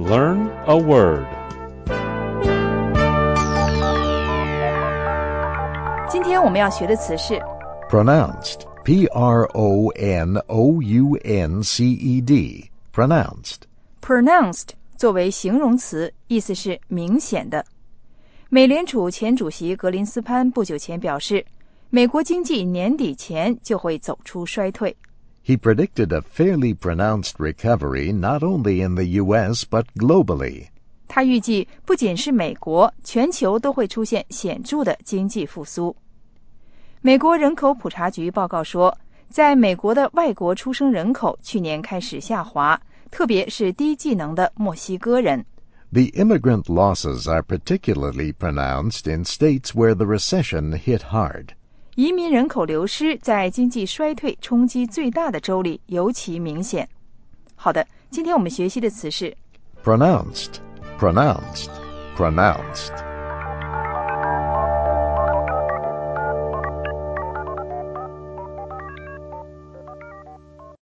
Learn a word. 今天我们要学的词是 Pronounced. P-R-O-N-O-U-N-C-E-D. Pronounced. pronounced 作为形容词，意思是明显的。美联储前主席格林斯潘不久前表示，美国经济年底前就会走出衰退。 He predicted a fairly pronounced recovery not only in the U.S. but globally. 他预计不仅是美国，全球都会出现显著的经济复苏。美国人口普查局报告说，在美国的外国出生人口去年开始下滑，特别是低技能的墨西哥人。 The immigrant losses are particularly pronounced in states where the recession hit hard. 移民人口流失在经济衰退冲击最大的州里尤其明显。好的，今天我们学习的词是 Pronounced, pronounced, pronounced.